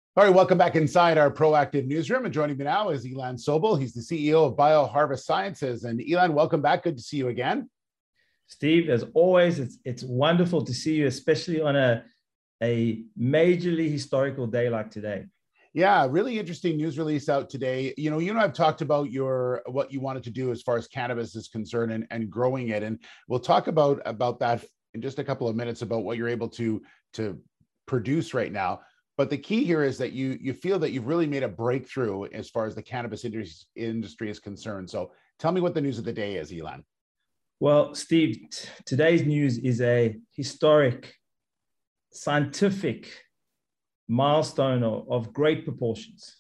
All right, welcome back inside our proactive newsroom. And joining me now is Ilan Sobel. He's the CEO of BioHarvest Sciences. And Ilan, welcome back. Good to see you again. Steve, as always, it's wonderful to see you, especially on a majorly historical day like today. Yeah, really interesting news release out today. You and I've talked about what you wanted to do as far as cannabis is concerned and growing it. And we'll talk about that in just a couple of minutes about what you're able to produce right now. But the key here is that you feel that you've really made a breakthrough as far as the cannabis industry is concerned. So tell me what the news of the day is, Ilan. Well, Steve, today's news is a historic scientific milestone of great proportions.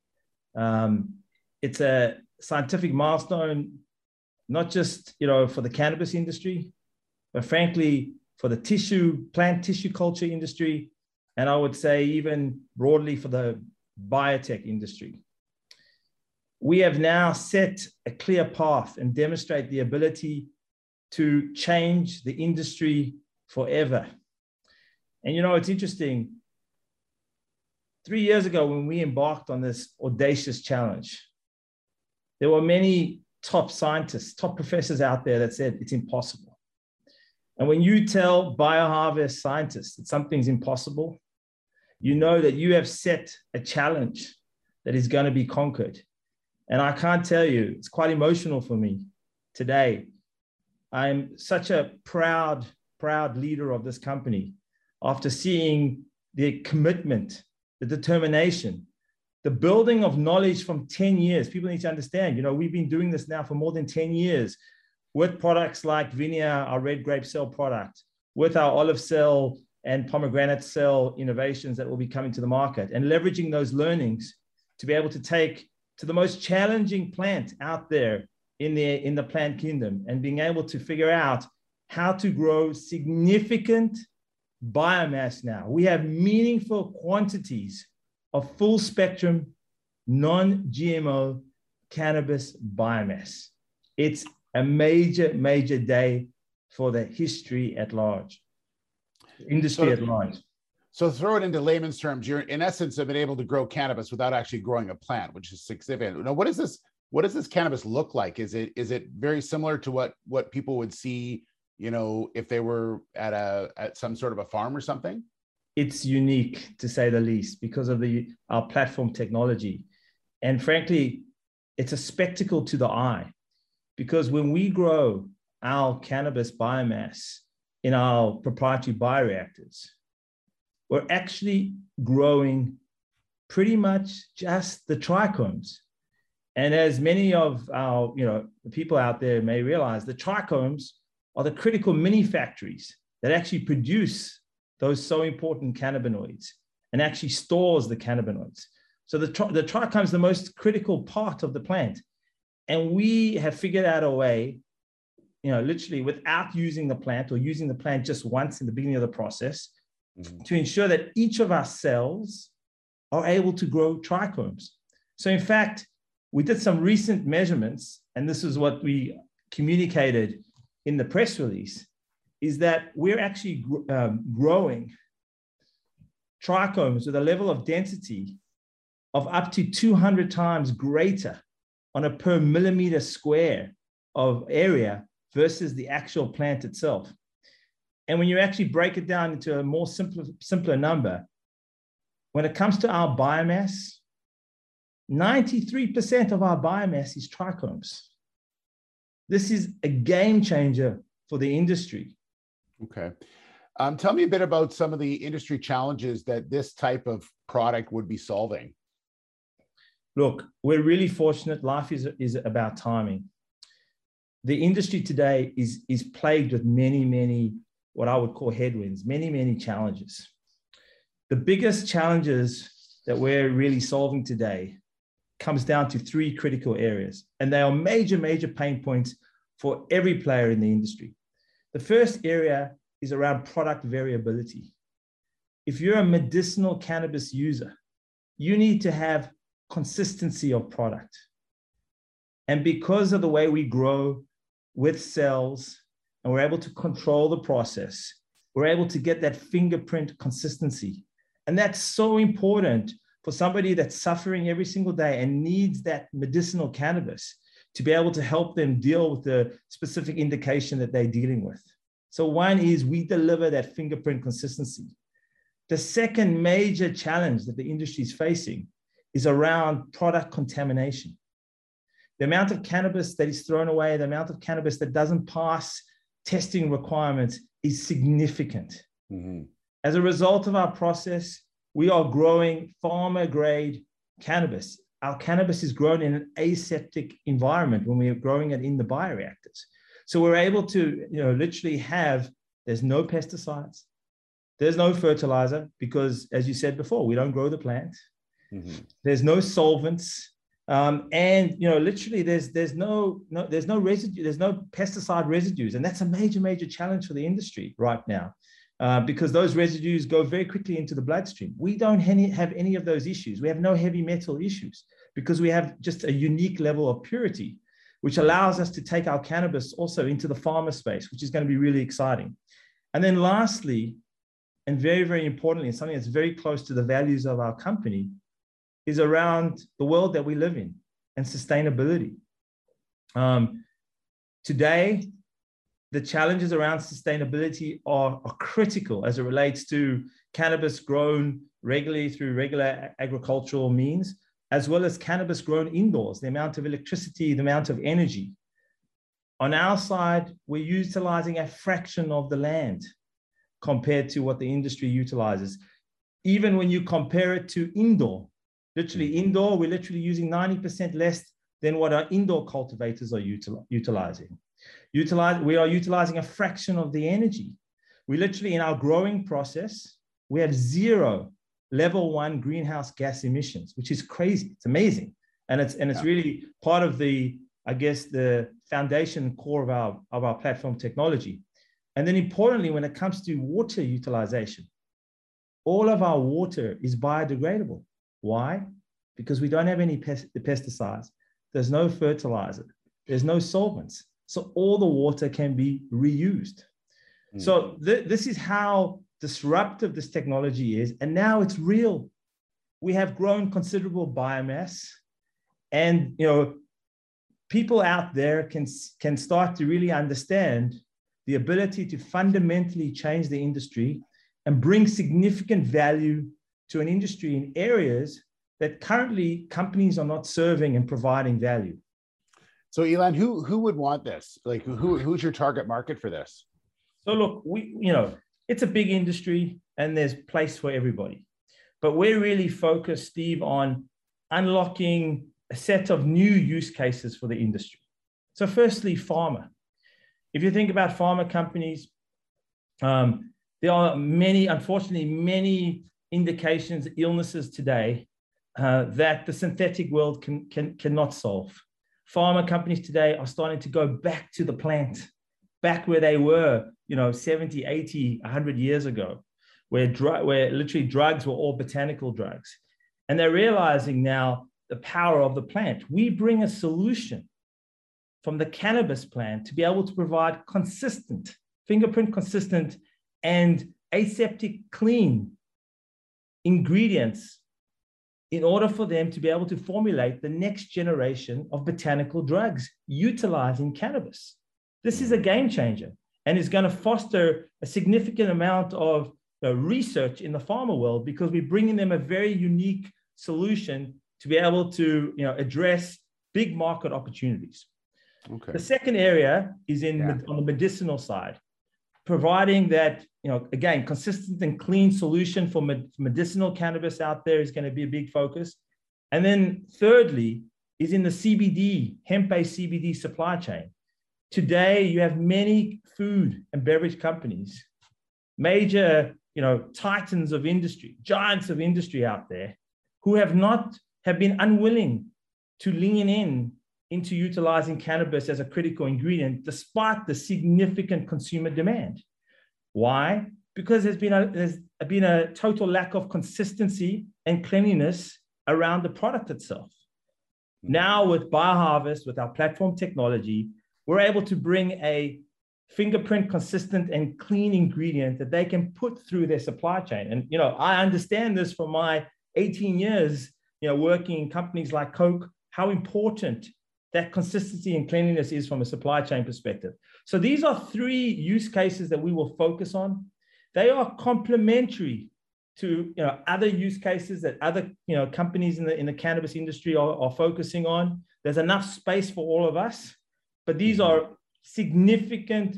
It's a scientific milestone, not just for the cannabis industry, but frankly for the plant tissue culture industry, and I would say even broadly for the biotech industry. We have now set a clear path and demonstrate the ability to change the industry forever. And it's interesting. 3 years ago, when we embarked on this audacious challenge, there were many top scientists, top professors out there that said it's impossible. And when you tell BioHarvest scientists that something's impossible, you know that you have set a challenge that is going to be conquered. And I can't tell you, it's quite emotional for me today. I'm such a proud leader of this company after seeing the commitment, the determination, the building of knowledge from 10 years. People need to understand, we've been doing this now for more than 10 years with products like VINIA, our red grape cell product, with our olive cell and pomegranate cell innovations that will be coming to the market, and leveraging those learnings to be able to take to the most challenging plant out there in the plant kingdom, and being able to figure out how to grow significant biomass now. We have meaningful quantities of full spectrum, non-GMO cannabis biomass. It's a major, major day for the history at large. Industry at large. So throw it into layman's terms, you're in essence have been able to grow cannabis without actually growing a plant, which is significant. Now, what does this cannabis look like? Is it very similar to what people would see, if they were at some sort of a farm or something? It's unique, to say the least, because of our platform technology. And frankly, it's a spectacle to the eye, because when we grow our cannabis biomass in our proprietary bioreactors, we're actually growing pretty much just the trichomes. And as many of our the people out there may realize, the trichomes are the critical mini factories that actually produce those so important cannabinoids and actually stores the cannabinoids. So the trichome is the most critical part of the plant. And we have figured out a way, literally without using the plant, or using the plant just once in the beginning of the process, to ensure that each of our cells are able to grow trichomes. So in fact, we did some recent measurements, and this is what we communicated in the press release, is that we're actually growing trichomes with a level of density of up to 200 times greater on a per millimeter square of area versus the actual plant itself. And when you actually break it down into a more simpler number, when it comes to our biomass, 93% of our biomass is trichomes. This is a game changer for the industry. Okay. Tell me a bit about some of the industry challenges that this type of product would be solving. Look, we're really fortunate. Life is about timing. The industry today is plagued with many, what I would call headwinds, many challenges. The biggest challenges that we're really solving today comes down to three critical areas, and they are major pain points for every player in the industry. The first area is around product variability. If you're a medicinal cannabis user, you need to have consistency of product. And because of the way we grow with cells, and we're able to control the process, we're able to get that fingerprint consistency. And that's so important for somebody that's suffering every single day and needs that medicinal cannabis to be able to help them deal with the specific indication that they're dealing with. So one is we deliver that fingerprint consistency. The second major challenge that the industry is facing is around product contamination. The amount of cannabis that is thrown away, the amount of cannabis that doesn't pass testing requirements is significant. Mm-hmm. As a result of our process, we are growing farmer-grade cannabis. Our cannabis is grown in an aseptic environment when we are growing it in the bioreactors. So we're able to, literally there's no pesticides, there's no fertilizer, because as you said before, we don't grow the plant. Mm-hmm. There's no solvents. Literally there's no residue, there's no pesticide residues. And that's a major, major challenge for the industry right now. Because those residues go very quickly into the bloodstream. We don't have any of those issues. We have no heavy metal issues because we have just a unique level of purity, which allows us to take our cannabis also into the pharma space, which is going to be really exciting. And then lastly, and very, very importantly, and something that's very close to the values of our company, is around the world that we live in and sustainability. Today, the challenges around sustainability are critical as it relates to cannabis grown regularly through regular agricultural means, as well as cannabis grown indoors, the amount of electricity, the amount of energy. On our side, we're utilizing a fraction of the land compared to what the industry utilizes. Even when you compare it to indoor, indoor, we're literally using 90% less than what our indoor cultivators are utilizing. We are utilizing a fraction of the energy. We literally, in our growing process, we have 0 level 1 greenhouse gas emissions, which is crazy. It's amazing. And it's really part of the foundation core of our platform technology. And then importantly, when it comes to water utilization, all of our water is biodegradable. Why? Because we don't have any pesticides. There's no fertilizer. There's no solvents. So all the water can be reused. Mm. So this is how disruptive this technology is. And now it's real. We have grown considerable biomass. And people out there can start to really understand the ability to fundamentally change the industry and bring significant value to an industry in areas that currently companies are not serving and providing value. So Ilan, who would want this? Like who's your target market for this? So look, it's a big industry and there's place for everybody. But we're really focused, Steve, on unlocking a set of new use cases for the industry. So firstly, pharma. If you think about pharma companies, there are unfortunately, many indications, illnesses today that the synthetic world cannot solve. Pharma companies today are starting to go back to the plant, back where they were, 70, 80, 100 years ago, where literally drugs were all botanical drugs. And they're realizing now the power of the plant. We bring a solution from the cannabis plant to be able to provide consistent, fingerprint consistent and aseptic clean ingredients in order for them to be able to formulate the next generation of botanical drugs utilizing cannabis. This is a game changer and is going to foster a significant amount of research in the pharma world because we're bringing them a very unique solution to be able to address big market opportunities. Okay. The second area is on the medicinal side, providing that, again, consistent and clean solution for medicinal cannabis out there is going to be a big focus. And then thirdly is in the CBD, hemp-based CBD supply chain. Today, you have many food and beverage companies, major, titans of industry, giants of industry out there who have been unwilling to lean into utilizing cannabis as a critical ingredient, despite the significant consumer demand. Why? Because there's been a total lack of consistency and cleanliness around the product itself. Now with BioHarvest, with our platform technology, we're able to bring a fingerprint consistent and clean ingredient that they can put through their supply chain. And I understand this from my 18 years, working in companies like Coke, how important that consistency and cleanliness is from a supply chain perspective. So these are 3 use cases that we will focus on. They are complementary to other use cases that other companies in the cannabis industry are focusing on. There's enough space for all of us, but these are significant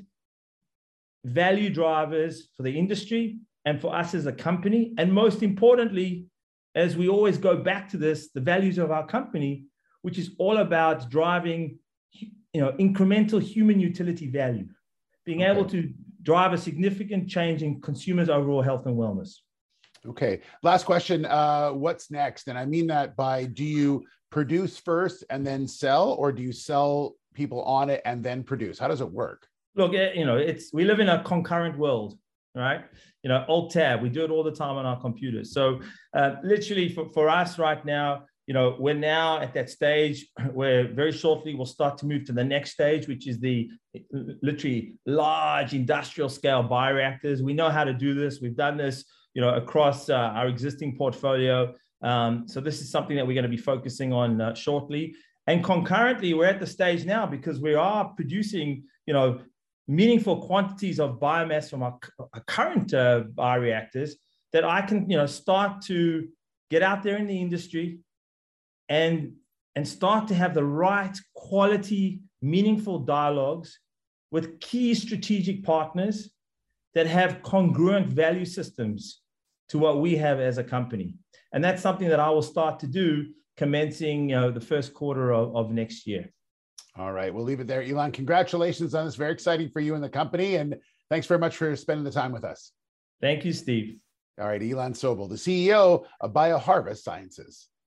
value drivers for the industry and for us as a company. And most importantly, as we always go back to this, the values of our company, which is all about driving incremental human utility value, being able to drive a significant change in consumers' overall health and wellness. Okay. Last question. What's next? And I mean that by, do you produce first and then sell, or do you sell people on it and then produce? How does it work? Look, we live in a concurrent world, right? Alt tab, we do it all the time on our computers. So literally for us right now, we're now at that stage where very shortly we'll start to move to the next stage, which is the literally large industrial scale bioreactors. We know how to do this. We've done this, across our existing portfolio. So this is something that we're going to be focusing on shortly. And concurrently, we're at the stage now because we are producing, meaningful quantities of biomass from our current bioreactors that I can, start to get out there in the industry and start to have the right quality, meaningful dialogues with key strategic partners that have congruent value systems to what we have as a company. And that's something that I will start to do commencing the first quarter of next year. All right, we'll leave it there. Ilan, congratulations on this. Very exciting for you and the company. And thanks very much for spending the time with us. Thank you, Steve. All right, Ilan Sobel, the CEO of BioHarvest Sciences.